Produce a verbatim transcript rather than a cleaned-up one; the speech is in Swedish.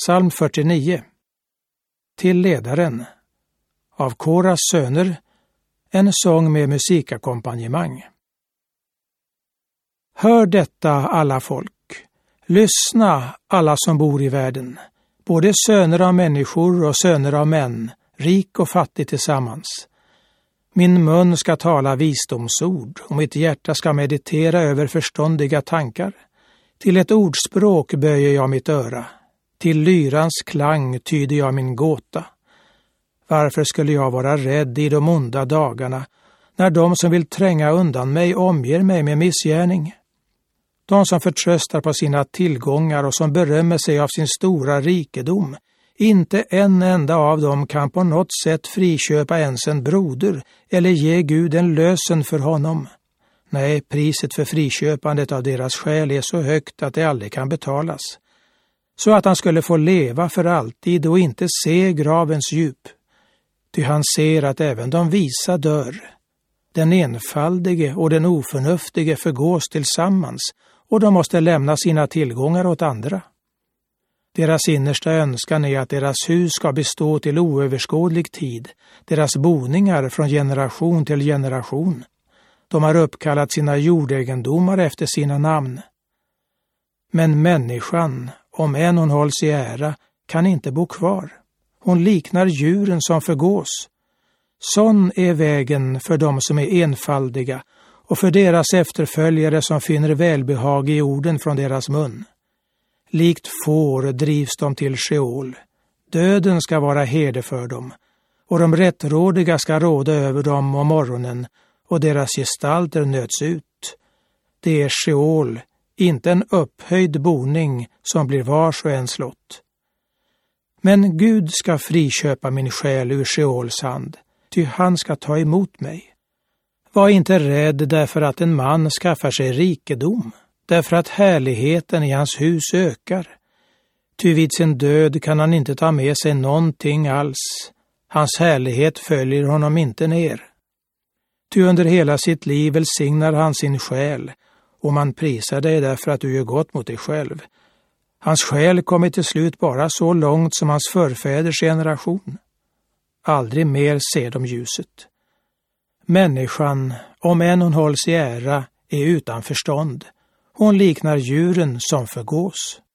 Psalm fyrtionio. Till ledaren. Av Koras söner. En sång med musikalkompanjemang. Hör detta, alla folk. Lyssna, alla som bor i världen. Både söner av människor och söner av män, rik och fattig tillsammans. Min mun ska tala visdomsord och mitt hjärta ska meditera över förståndiga tankar. Till ett ordspråk böjer jag mitt öra. Till lyrans klang tyder jag min gåta. Varför skulle jag vara rädd i de onda dagarna, när de som vill tränga undan mig omger mig med missgärning? De som förtröstar på sina tillgångar och som berömmer sig av sin stora rikedom, inte en enda av dem kan på något sätt friköpa ens en broder eller ge Gud en lösen för honom. Nej, priset för friköpandet av deras själ är så högt att det aldrig kan betalas, så att han skulle få leva för alltid och inte se gravens djup. Ty han ser att även de visa dör. Den enfaldige och den oförnuftige förgås tillsammans, och de måste lämna sina tillgångar åt andra. Deras innersta önskan är att deras hus ska bestå till oöverskådlig tid, deras boningar från generation till generation. De har uppkallat sina jordegendomar efter sina namn. Men människan, om än hon hålls i ära, kan inte bo kvar. Hon liknar djuren som förgås. Sån är vägen för dem som är enfaldiga och för deras efterföljare som finner välbehag i orden från deras mun. Likt får drivs de till Sheol. Döden ska vara herde för dem, och de rättrådiga ska råda över dem om morgonen, och deras gestalter nöts ut. Det är Sheol, inte en upphöjd boning som blir vars och en slott. Men Gud ska friköpa min själ ur Sheols hand, ty han ska ta emot mig. Var inte rädd därför att en man skaffar sig rikedom, därför att härligheten i hans hus ökar. Ty vid sin död kan han inte ta med sig någonting alls. Hans härlighet följer honom inte ner. Ty under hela sitt liv välsignar han sin själ, och man prisar dig därför att du gör gott mot dig själv. Hans själ kommer till slut bara så långt som hans förfäders generation. Aldrig mer ser de ljuset. Människan, om än hon hålls i ära, är utan förstånd. Hon liknar djuren som förgås.